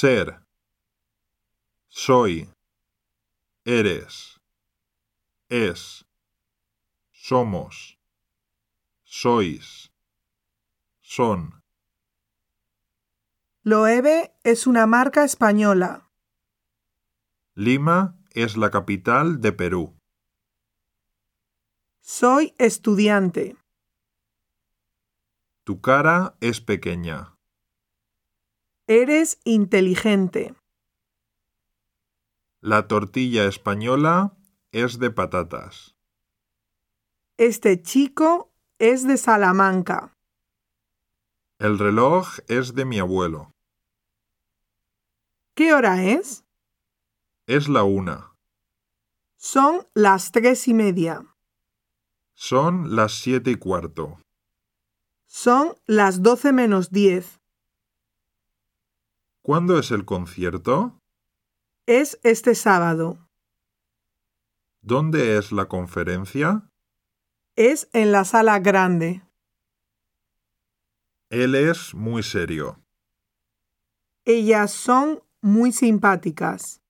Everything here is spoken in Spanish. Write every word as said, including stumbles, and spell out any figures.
Ser. Soy. Eres. Es. Somos. Sois. Son. Loewe es una marca española. Lima es la capital de Perú. Soy estudiante. Tu cara es pequeña. Eres inteligente. La tortilla española es de patatas. Este chico es de Salamanca. El reloj es de mi abuelo. ¿Qué hora es? Es la una. Son las tres y media. Son las siete y cuarto. Son las doce menos diez. ¿Cuándo es el concierto? Es este sábado. ¿Dónde es la conferencia? Es en la sala grande. Él es muy serio. Ellas son muy simpáticas.